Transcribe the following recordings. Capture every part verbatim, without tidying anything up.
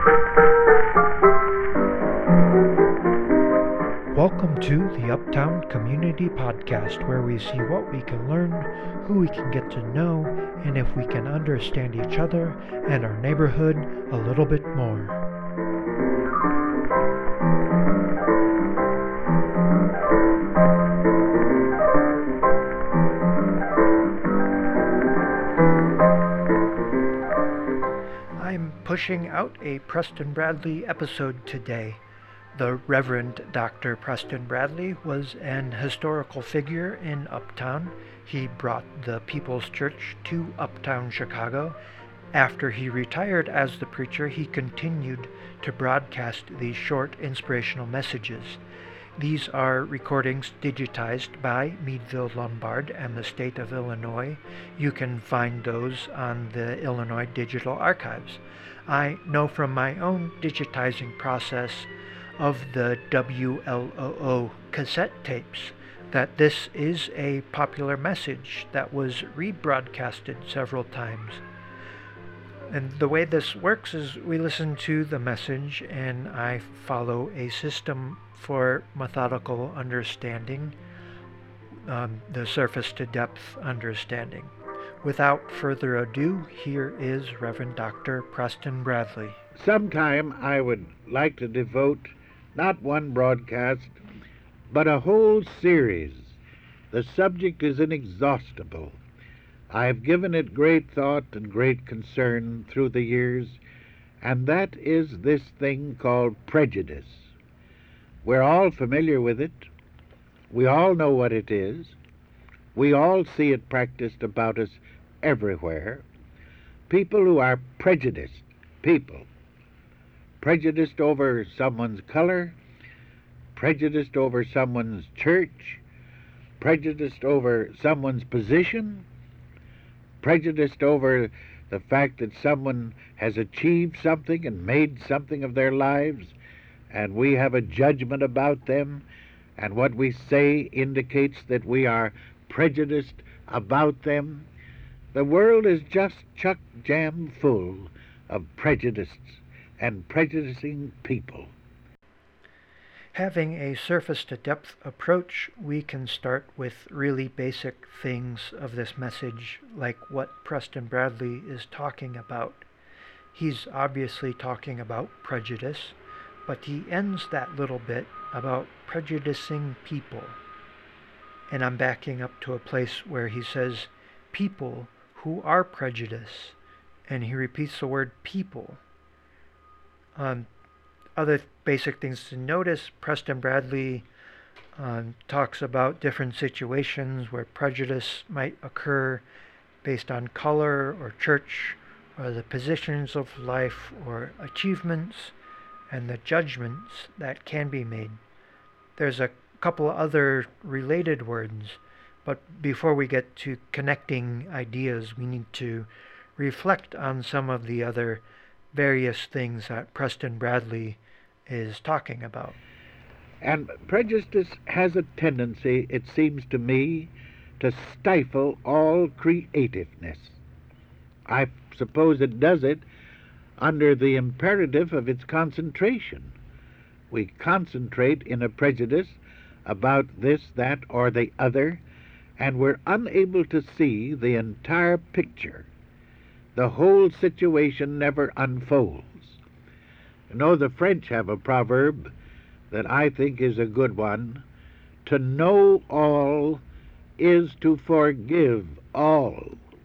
Welcome to the Uptown Community Podcast, where we see what we can learn, who we can get to know, and if we can understand each other and our neighborhood a little bit more. I'm pushing out a Preston Bradley episode today. The Reverend Doctor Preston Bradley was an historical figure in Uptown. He brought the People's Church to Uptown Chicago. After he retired as the preacher, he continued to broadcast these short inspirational messages. These are recordings digitized by Meadville Lombard and the state of Illinois. You can find those on the Illinois Digital Archives. I know from my own digitizing process of the W L O O cassette tapes that this is a popular message that was rebroadcasted several times. And the way this works is we listen to the message and I follow a system for methodical understanding, um, the surface to depth understanding. Without further ado, here is Reverend Doctor Preston Bradley. Sometime I would like to devote not one broadcast, but a whole series. The subject is inexhaustible. I have given it great thought and great concern through the years, and that is this thing called prejudice. We're all familiar with it. We all know what it is. We all see it practiced about us everywhere. People who are prejudiced people. Prejudiced over someone's color, prejudiced over someone's church, prejudiced over someone's position, prejudiced over the fact that someone has achieved something and made something of their lives, and we have a judgment about them, and what we say indicates that we are prejudiced about them. The world is just chuck-jam full of prejudices and prejudicing people. Having a surface-to-depth approach, we can start with really basic things of this message, like what Preston Bradley is talking about. He's obviously talking about prejudice, but he ends that little bit about prejudicing people. And I'm backing up to a place where he says, people who are prejudiced, and he repeats the word people. Um, other basic things to notice, Preston Bradley um, talks about different situations where prejudice might occur based on color or church or the positions of life or achievements and the judgments that can be made. There's a couple other related words, but before we get to connecting ideas, we need to reflect on some of the other various things that Preston Bradley is talking about. And prejudice has a tendency, it seems to me, to stifle all creativeness. I suppose it does it under the imperative of its concentration. We concentrate in a prejudice about this, that, or the other, and we're unable to see the entire picture. The whole situation never unfolds. You know, the French have a proverb that I think is a good one. To know all is to forgive all.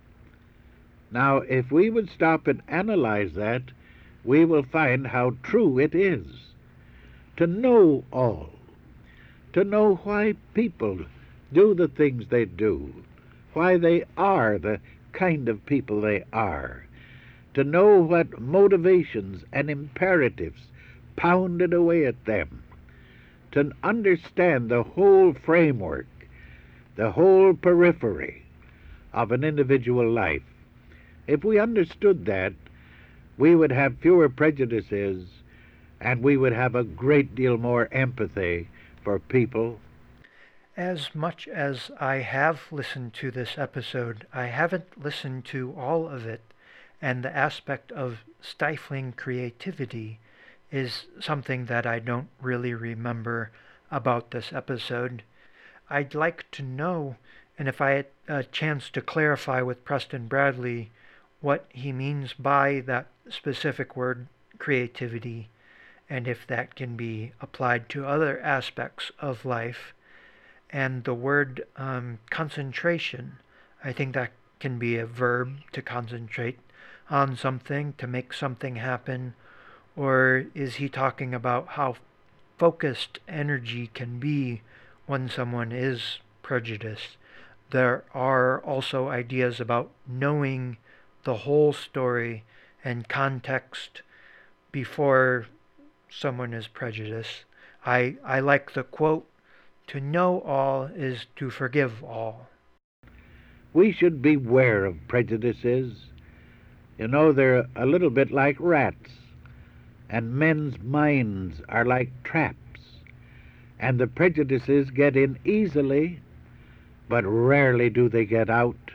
Now, if we would stop and analyze that, we will find how true it is. To know all. To know why people do the things they do. Why they are the kind of people they are, to know what motivations and imperatives pounded away at them, to understand the whole framework, the whole periphery of an individual life. If we understood that, we would have fewer prejudices and we would have a great deal more empathy for people. As much as I have listened to this episode, I haven't listened to all of it, and the aspect of stifling creativity is something that I don't really remember about this episode. I'd like to know, and if I had a chance to clarify with Preston Bradley what he means by that specific word, creativity, and if that can be applied to other aspects of life. And the word um, concentration, I think that can be a verb, to concentrate on something, to make something happen. Or is he talking about how focused energy can be when someone is prejudiced? There are also ideas about knowing the whole story and context before someone is prejudiced. I, I like the quote, "To know all is to forgive all." We should beware of prejudices. You know, they're a little bit like rats, and men's minds are like traps, and the prejudices get in easily, but rarely do they get out.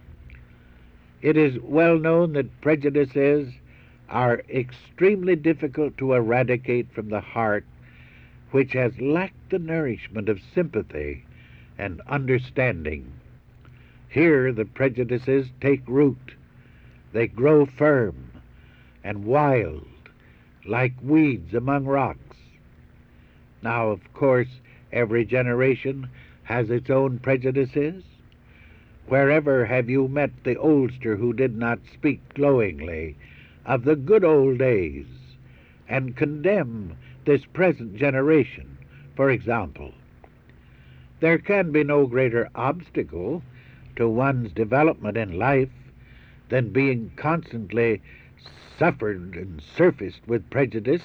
It is well known that prejudices are extremely difficult to eradicate from the heart, which has lacked the nourishment of sympathy and understanding. Here the prejudices take root. They grow firm and wild, like weeds among rocks. Now, of course, every generation has its own prejudices. Wherever have you met the oldster who did not speak glowingly of the good old days and condemn this present generation, for example? There can be no greater obstacle to one's development in life than being constantly suffered and surfaced with prejudice.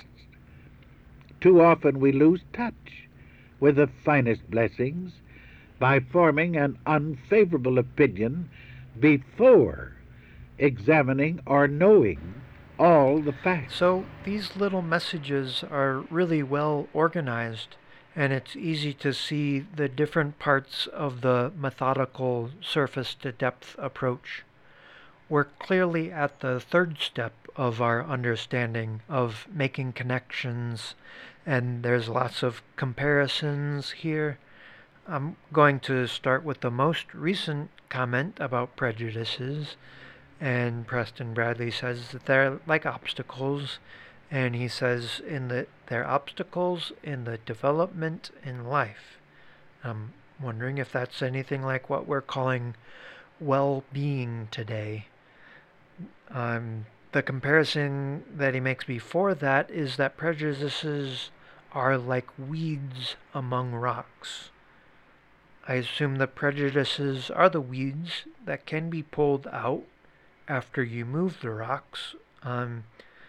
Too often we lose touch with the finest blessings by forming an unfavorable opinion before examining or knowing all the facts. So these little messages are really well organized, and it's easy to see the different parts of the methodical surface to depth approach. We're clearly at the third step of our understanding of making connections, and there's lots of comparisons here. I'm going to start with the most recent comment about prejudices, and Preston Bradley says that they're like obstacles, and he says in the they're obstacles in the development in life. I'm wondering if that's anything like what we're calling well-being today. Um, the comparison that he makes before that is that prejudices are like weeds among rocks. I assume the prejudices are the weeds that can be pulled out after you move the rocks. Um,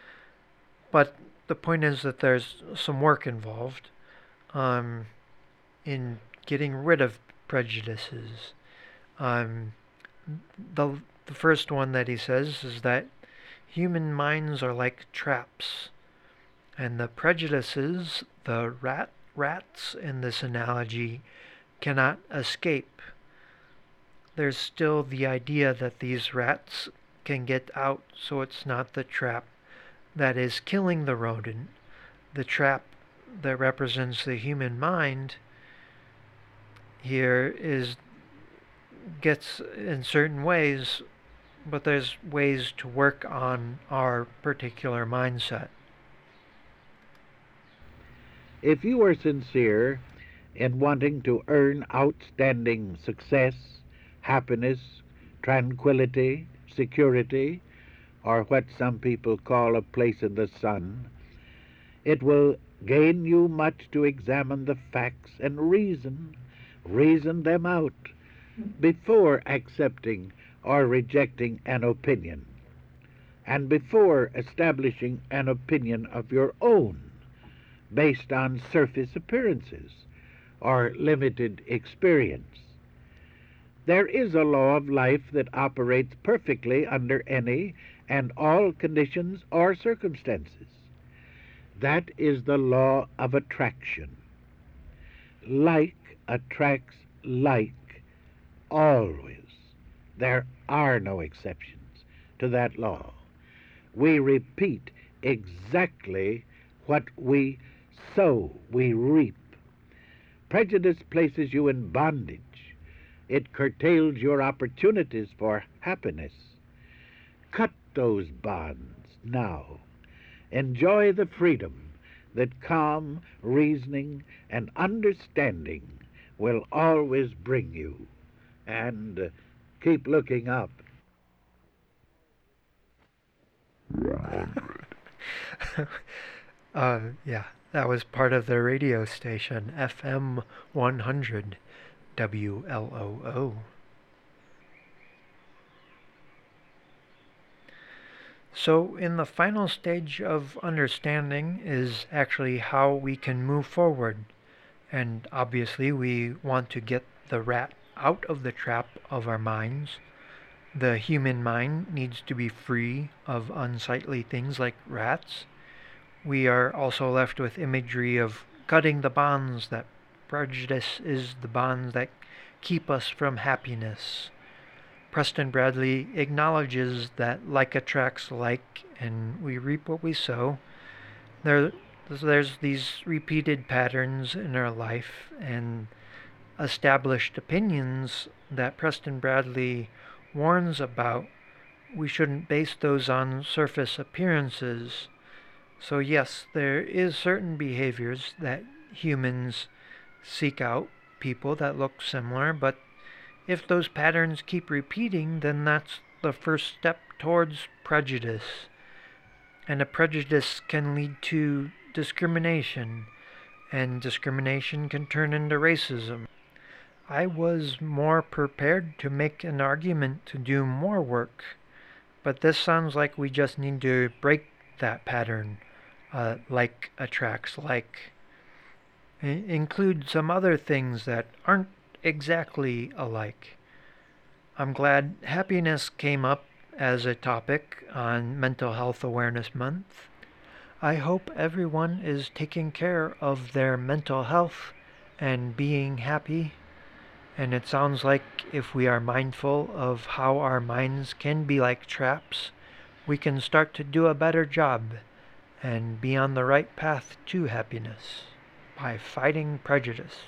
but the point is that there's some work involved um, in getting rid of prejudices. Um, the the first one that he says is that human minds are like traps, and the prejudices, the rat rats in this analogy, cannot escape. There's still the idea that these rats can get out, so it's not the trap that is killing the rodent. The trap that represents the human mind here is gets in certain ways, but there's ways to work on our particular mindset. If you are sincere in wanting to earn outstanding success, happiness, tranquility, security, or what some people call a place in the sun, it will gain you much to examine the facts and reason, reason them out before accepting or rejecting an opinion, and before establishing an opinion of your own based on surface appearances or limited experience. There is a law of life that operates perfectly under any and all conditions or circumstances. That is the law of attraction. Like attracts like always. There are no exceptions to that law. we repeat exactly what we sow, we reap. Prejudice places you in bondage. It curtails your opportunities for happiness. Cut those bonds now. Enjoy the freedom that calm reasoning and understanding will always bring you. And uh, keep looking up. uh, yeah, that was part of the radio station, F M one hundred, W L O O. So, in the final stage of understanding is actually how we can move forward. And obviously, we want to get the rat out of the trap of our minds. The human mind needs to be free of unsightly things like rats. We are also left with imagery of cutting the bonds that prejudice is the bonds that keep us from happiness. Preston Bradley acknowledges that like attracts like, and we reap what we sow. There, there's these repeated patterns in our life and established opinions that Preston Bradley warns about. We shouldn't base those on surface appearances. So yes, there is certain behaviors that humans seek out, people that look similar, but if those patterns keep repeating, then that's the first step towards prejudice. And a prejudice can lead to discrimination, and discrimination can turn into racism. I was more prepared to make an argument to do more work, but this sounds like we just need to break that pattern. Uh, like attracts like. I- include some other things that aren't exactly alike. I'm glad happiness came up as a topic on Mental Health Awareness Month. I hope everyone is taking care of their mental health and being happy. And it sounds like if we are mindful of how our minds can be like traps, we can start to do a better job and be on the right path to happiness by fighting prejudice.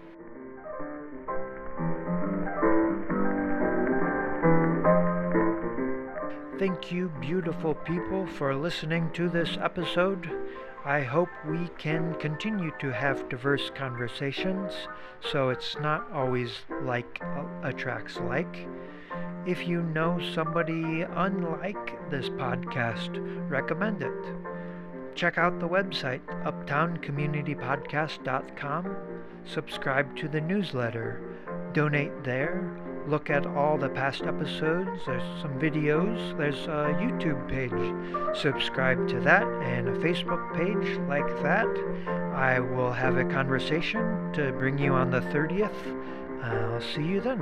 Thank you, beautiful people, for listening to this episode. I hope we can continue to have diverse conversations so it's not always like attracts like. If you know somebody unlike this podcast, recommend it. Check out the website, uptown community podcast dot com. Subscribe to the newsletter. Donate there. Look at all the past episodes. There's some videos. There's a YouTube page. Subscribe to that and a Facebook page like that. I will have a conversation to bring you on the thirtieth. I'll see you then.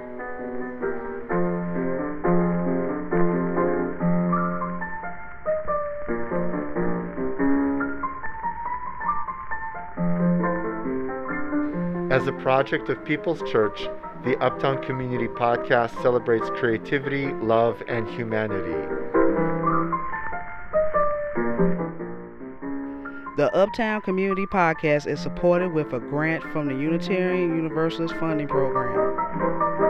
As a project of People's Church, the Uptown Community Podcast celebrates creativity, love, and humanity. The Uptown Community Podcast is supported with a grant from the Unitarian Universalist Funding Program.